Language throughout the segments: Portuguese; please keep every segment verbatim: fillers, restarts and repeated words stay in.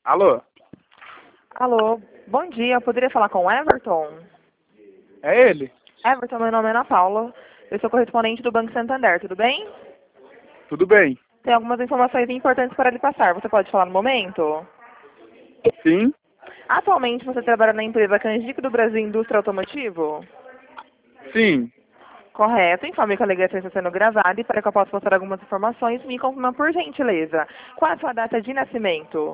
Alô? Alô, bom dia. Eu poderia falar com o Everton? É ele? Everton, meu nome é Ana Paula. Eu sou correspondente do Banco Santander, tudo bem? Tudo bem? Tem algumas informações importantes para lhe passar. Você pode falar no momento? Sim? Atualmente você trabalha na empresa Canjico do Brasil Indústria Automotivo? Sim. Correto. Informe que a ligação está sendo gravada e para que eu possa passar algumas informações, me confirma por gentileza. Qual é a sua data de nascimento?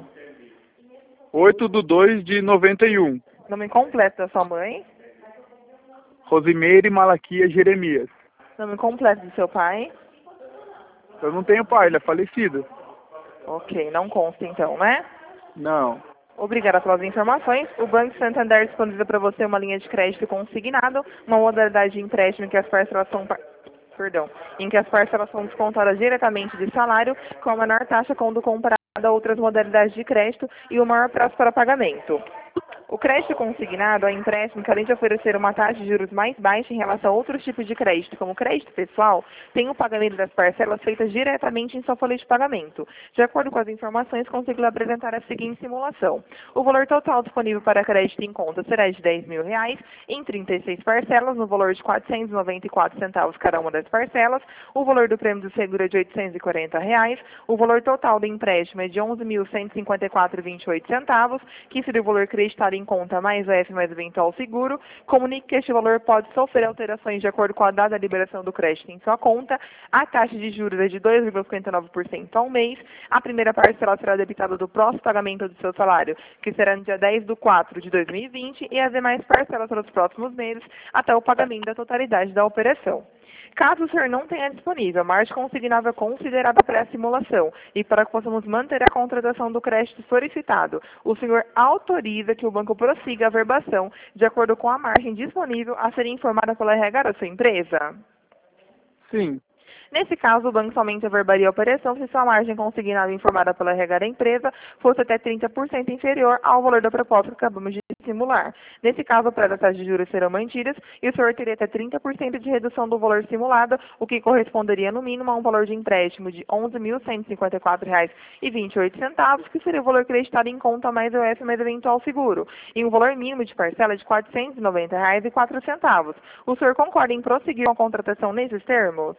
oito de dois de noventa e um. Nome completo da sua mãe? Rosimeire Malaquia Jeremias. Nome completo do seu pai? Eu não tenho pai, ele é falecido. Ok, não consta então, né? Não. Obrigada pelas informações. O Banco Santander disponibiliza para você uma linha de crédito consignado, uma modalidade de empréstimo em que as parcelas são, par- perdão, em que as parcelas são descontadas diretamente de salário, com a menor taxa quando comparada a outras modalidades de crédito e o maior prazo para pagamento. O crédito consignado é um empréstimo que, além de oferecer uma taxa de juros mais baixa em relação a outros tipos de crédito, como o crédito pessoal, tem o pagamento das parcelas feitas diretamente em sua folha de pagamento. De acordo com as informações, consigo lhe apresentar a seguinte simulação. O valor total disponível para crédito em conta será de dez mil reais, em trinta e seis parcelas, no valor de quatrocentos e noventa e quatro centavos cada uma das parcelas. O valor do prêmio do seguro é de oitocentos e quarenta reais. O valor total do empréstimo é de onze mil cento e cinquenta e quatro reais e vinte e oito centavos, que seria o valor creditado em conta mais o F mais eventual seguro. Comunique que este valor pode sofrer alterações de acordo com a data da liberação do crédito em sua conta. A taxa de juros é de dois vírgula cinquenta e nove por cento ao mês. A primeira parcela será debitada do próximo pagamento do seu salário, que será no dia dez de quatro de dois mil e vinte, e as demais parcelas para os próximos meses, até o pagamento da totalidade da operação. Caso o senhor não tenha disponível, a margem consignável é considerada para a simulação e para que possamos manter a contratação do crédito solicitado, o senhor autoriza que o banco prossiga a verbação de acordo com a margem disponível a ser informada pela R H da sua empresa? Sim. Nesse caso, o banco somente averbaria a operação se sua margem consignada informada pela R H da empresa fosse até trinta por cento inferior ao valor da proposta que acabamos de simular. Nesse caso, para as taxas de juros serão mantidas e o senhor teria até trinta por cento de redução do valor simulado, o que corresponderia no mínimo a um valor de empréstimo de onze mil cento e cinquenta e quatro reais e vinte e oito centavos, que seria o valor creditado em conta mais o F mais eventual seguro, e um valor mínimo de parcela de quatrocentos e noventa reais e quatro centavos. O senhor concorda em prosseguir com a contratação nesses termos?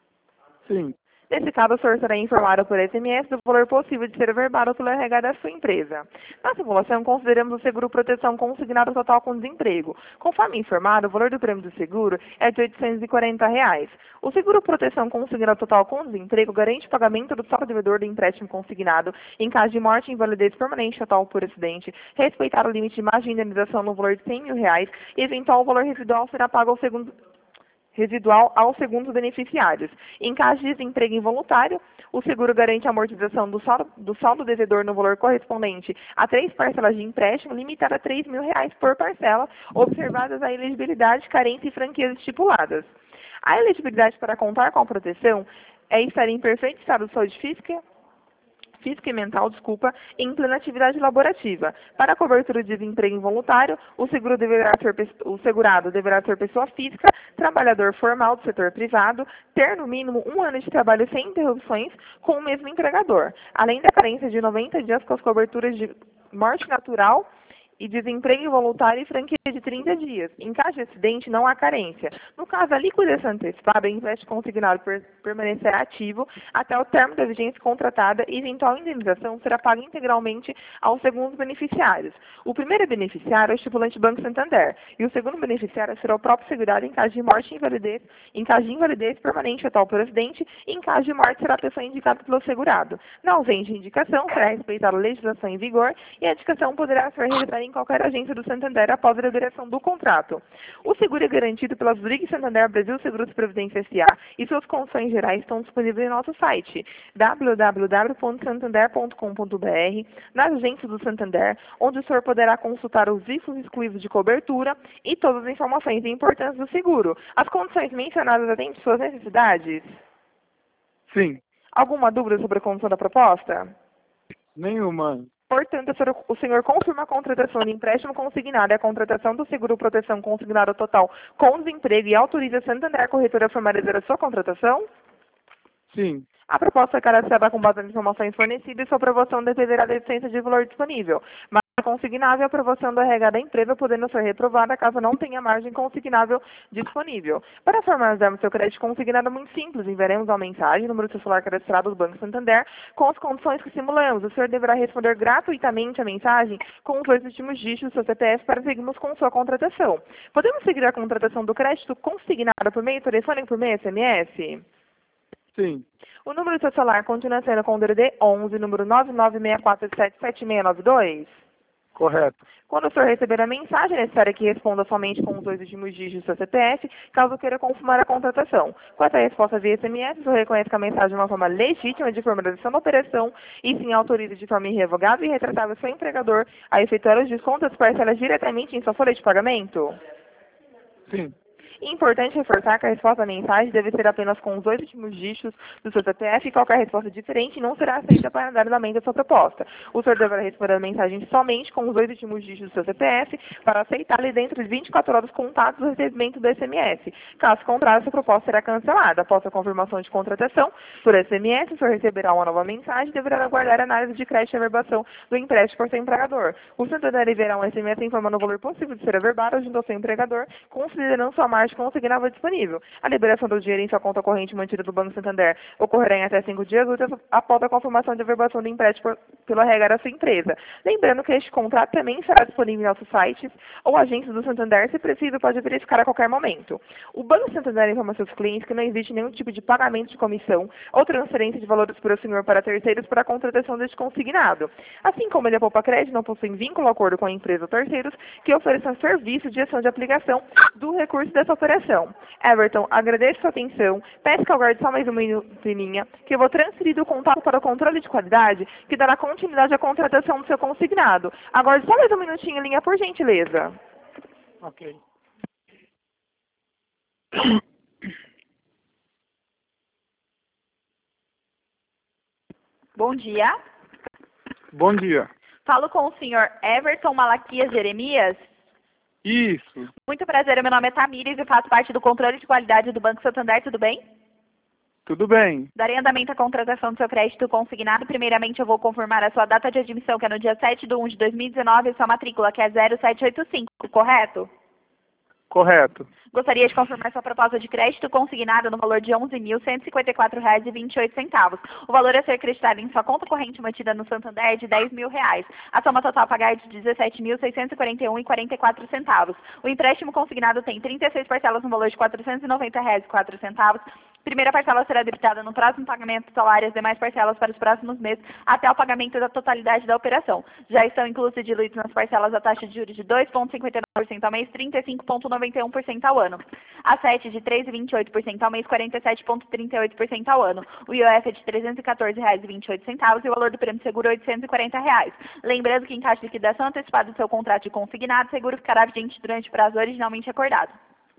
Sim. Nesse caso, o senhor será informado por S M S do valor possível de ser averbado pelo R H da sua empresa. Na simulação, consideramos o seguro proteção consignado total com desemprego. Conforme informado, o valor do prêmio do seguro é de oitocentos e quarenta reais. O seguro proteção consignado total com desemprego garante o pagamento do saldo devedor do empréstimo consignado em caso de morte, invalidez permanente total por acidente, respeitar o limite de margem de indenização no valor de cem mil reais e eventual valor residual será pago ao segundo residual aos segundos beneficiários. Em caso de desemprego involuntário, o seguro garante a amortização do saldo, do saldo devedor no valor correspondente a três parcelas de empréstimo, limitada a três mil reais por parcela, observadas a elegibilidade, carência e franquias estipuladas. A elegibilidade para contar com a proteção é estar em perfeito estado de saúde física, física e mental, desculpa, em plena atividade laborativa. Para a cobertura de desemprego involuntário, o, seguro deverá ser, o segurado deverá ser pessoa física, trabalhador formal do setor privado, ter no mínimo um ano de trabalho sem interrupções com o mesmo empregador, além da carência de noventa dias com as coberturas de morte natural e desemprego involuntário e franquia de trinta dias. Em caso de acidente, não há carência. No caso da liquidação antecipada, o empréstimo consignado per permanecerá ativo até o término da vigência contratada e eventual indenização será paga integralmente aos segundos beneficiários. O primeiro beneficiário é o estipulante Banco Santander e o segundo beneficiário será o próprio segurado em caso de morte e invalidez, em caso de invalidez permanente total por acidente e em caso de morte será a pessoa indicada pelo segurado. Na ausência de indicação, será respeitada a legislação em vigor e a indicação poderá ser realizada em qualquer agência do Santander após a liberação do contrato. O seguro é garantido pela Zurich Santander Brasil Seguros Previdência S A e suas condições gerais estão disponíveis em nosso site w w w ponto santander ponto com ponto b r, nas agências do Santander, onde o senhor poderá consultar os riscos exclusivos de cobertura e todas as informações importantes do seguro. As condições mencionadas atendem suas necessidades? Sim. Alguma dúvida sobre a condição da proposta? Nenhuma. Portanto, o senhor confirma a contratação de empréstimo consignado e a contratação do seguro proteção consignado total com desemprego e autoriza a Santander Corretora a formalizar a sua contratação? Sim. A proposta é cadastrada com base nas informações fornecidas e sua aprovação dependerá da existência de valor disponível, mas a consignável e a aprovação do R H da empresa podendo ser reprovada caso não tenha margem consignável disponível. Para formalizarmos seu crédito consignado é muito simples, enviaremos uma mensagem, número de celular cadastrado do Banco Santander, com as condições que simulamos. O senhor deverá responder gratuitamente a mensagem com os dois últimos dígitos do seu C P F para seguirmos com sua contratação. Podemos seguir a contratação do crédito consignado por meio telefônico por meio S M S? Sim. O número do seu celular continua sendo com o D D D onze, número nove nove seis quatro sete sete seis nove dois? Correto. Quando o senhor receber a mensagem, é necessário que responda somente com os dois últimos dígitos do seu C P F, caso queira confirmar a contratação. Quanto à resposta via S M S, o senhor reconhece que a mensagem é uma forma legítima de formalização da operação e sim autoriza de forma irrevogável e retratável seu empregador a efetuar os descontos das parcelas diretamente em sua folha de pagamento? Sim. Importante reforçar que a resposta à mensagem deve ser apenas com os dois últimos dígitos do seu C P F e qualquer resposta diferente não será aceita para dar andamento à sua proposta. O senhor deverá responder a mensagem somente com os dois últimos dígitos do seu C P F para aceitá-la dentro de vinte e quatro horas contados do recebimento do S M S. Caso contrário, sua proposta será cancelada. Após a confirmação de contratação por S M S, o senhor receberá uma nova mensagem e deverá aguardar a análise de crédito e averbação do empréstimo por seu empregador. O senhor deverá enviar um S M S informando o valor possível de ser averbado junto ao seu empregador, considerando sua margem consignável disponível. A liberação do dinheiro em sua conta corrente mantida do Banco Santander ocorrerá em até cinco dias úteis após a confirmação de averbação do empréstimo por, pelo R H da sua empresa. Lembrando que este contrato também será disponível em nossos sites ou agências do Santander, se preciso, pode verificar a qualquer momento. O Banco Santander informa seus clientes que não existe nenhum tipo de pagamento de comissão ou transferência de valores para o senhor para terceiros para a contratação deste consignado. Assim como ele é poupa crédito, não possui vínculo ou acordo com a empresa ou terceiros que ofereçam serviço de ação de aplicação do recurso dessa operação. Everton, agradeço sua atenção. Peço que aguarde só mais um minuto em linha, que eu vou transferir do contato para o controle de qualidade, que dará continuidade à contratação do seu consignado. Aguarde só mais um minutinho em linha, por gentileza. Ok. Bom dia. Bom dia. Falo com o senhor Everton Malaquias Jeremias. Isso. Muito prazer, meu nome é Tamires e faço parte do controle de qualidade do Banco Santander, tudo bem? Tudo bem. Darei andamento à contratação do seu crédito consignado. Primeiramente, eu vou confirmar a sua data de admissão, que é no dia sete de um de dois mil e dezenove, e sua matrícula, que é zero sete oito cinco, correto? Correto. Gostaria de confirmar sua proposta de crédito consignada no valor de onze mil cento e cinquenta e quatro reais e vinte e oito centavos. O valor a ser creditado em sua conta corrente mantida no Santander é de dez mil reais. A soma total a pagar é de dezessete mil seiscentos e quarenta e um reais e quarenta e quatro centavos. O empréstimo consignado tem trinta e seis parcelas no valor de quatrocentos e noventa reais e quatro centavos. Primeira parcela será debitada no próximo pagamento do salário e as demais parcelas para os próximos meses até o pagamento da totalidade da operação. Já estão inclusos e diluídos nas parcelas a taxa de juros de dois vírgula cinquenta e nove por cento ao mês, trinta e cinco vírgula noventa e um por cento ao ano. A sete de três vírgula vinte e oito por cento ao mês, quarenta e sete vírgula trinta e oito por cento ao ano. O I O F é de trezentos e quatorze reais e vinte e oito centavos e o valor do prêmio de seguro oitocentos e quarenta reais. Lembrando que em caso de liquidação antecipada do seu contrato de consignado, o seguro ficará vigente durante o prazo originalmente acordado.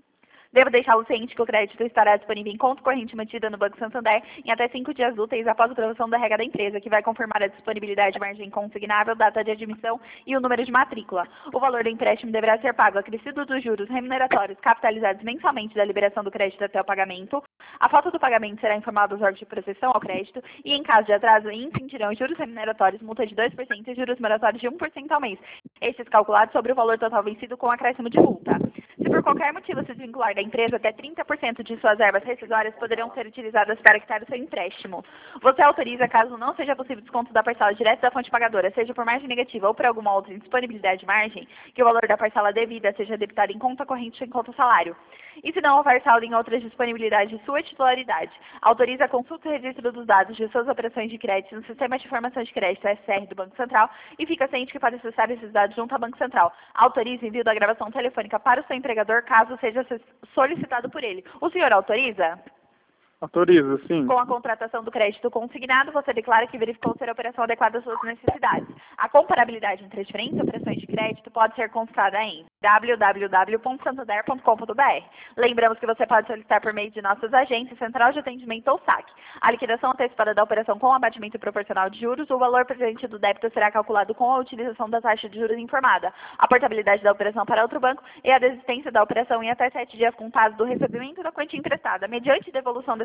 Devo deixá-lo ciente que o crédito estará disponível em conta corrente mantida no Banco Santander em até cinco dias úteis após a aprovação da regra da empresa, que vai confirmar a disponibilidade de margem consignável, data de admissão e o número de matrícula. O valor do empréstimo deverá ser pago acrescido dos juros remuneratórios capitalizados mensalmente da liberação do crédito até o pagamento. A falta do pagamento será informada aos órgãos de proteção ao crédito e, em caso de atraso, incidirão juros remuneratórios, multa de dois por cento e juros moratórios de um por cento ao mês. Estes calculados sobre o valor total vencido com acréscimo de multa. Se por qualquer motivo se desvincular da empresa, até trinta por cento de suas verbas rescisórias poderão ser utilizadas para quitar o seu empréstimo. Você autoriza, caso não seja possível desconto da parcela direta da fonte pagadora, seja por margem negativa ou por alguma outra indisponibilidade de margem, que o valor da parcela devida seja debitado em conta corrente ou em conta salário. E se não houver saldo em outras disponibilidades de sua titularidade, autoriza a consulta e registro dos dados de suas operações de crédito no Sistema de Informação de Crédito S R do Banco Central e fica ciente que pode acessar esses dados junto ao Banco Central. Autoriza o envio da gravação telefônica para o seu empregador, caso seja solicitado por ele. O senhor autoriza? Autoriza, sim. Com a contratação do crédito consignado, você declara que verificou ser a operação adequada às suas necessidades. A comparabilidade entre as diferentes operações de crédito pode ser consultada em w w w ponto santander ponto com ponto b r. Lembramos que você pode solicitar por meio de nossas agências, Central de Atendimento ou S A C. A liquidação antecipada da operação com abatimento proporcional de juros, o valor presente do débito será calculado com a utilização da taxa de juros informada, a portabilidade da operação para outro banco e a desistência da operação em até sete dias contados do recebimento da quantia emprestada, mediante devolução desse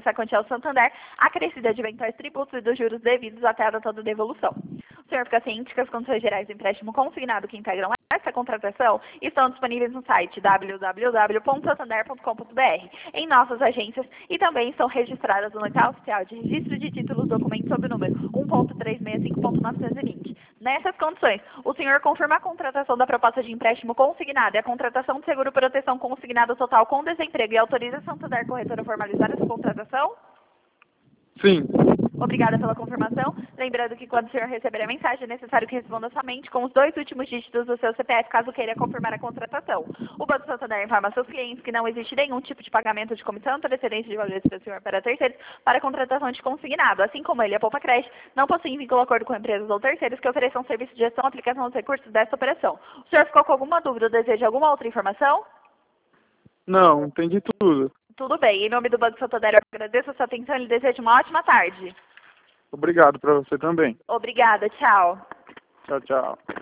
dessa quantia ao Santander, acrescida de eventuais tributos e dos juros devidos até a data da devolução. O senhor fica ciente que as condições gerais do empréstimo consignado que integram essa contratação estão disponíveis no site w w w ponto santander ponto com ponto b r, em nossas agências, e também estão registradas no local oficial de registro de títulos documentos sob o número um ponto trezentos e sessenta e cinco ponto novecentos e vinte. Nessas condições, o senhor confirma a contratação da proposta de empréstimo consignado e a contratação de seguro-proteção consignado total com desemprego e autoriza a Santander Corretora a formalizar essa contratação? Sim. Obrigada pela confirmação. Lembrando que quando o senhor receber a mensagem, é necessário que responda somente com os dois últimos dígitos do seu C P F, caso queira confirmar a contratação. O Banco Santander informa a seus clientes que não existe nenhum tipo de pagamento de comissão, transferência de valores do senhor para terceiros para a contratação de consignado, assim como ele e a Poupa Crédito não possuem vínculo ou acordo com empresas ou terceiros que ofereçam serviço de gestão e aplicação dos recursos desta operação. O senhor ficou com alguma dúvida ou deseja alguma outra informação? Não, entendi tudo. Tudo bem. Em nome do Banco Santander, eu agradeço a sua atenção e lhe desejo uma ótima tarde. Obrigado para você também. Obrigada. Tchau. Tchau, tchau.